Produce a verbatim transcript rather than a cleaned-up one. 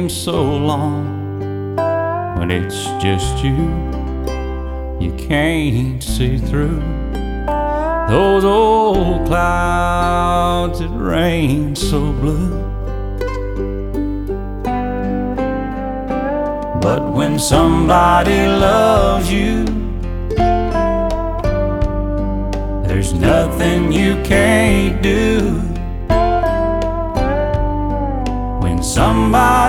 seems so long when it's just you. You can't see through those old clouds that rain so blue. But when somebody loves you, there's nothing you can't do. When somebody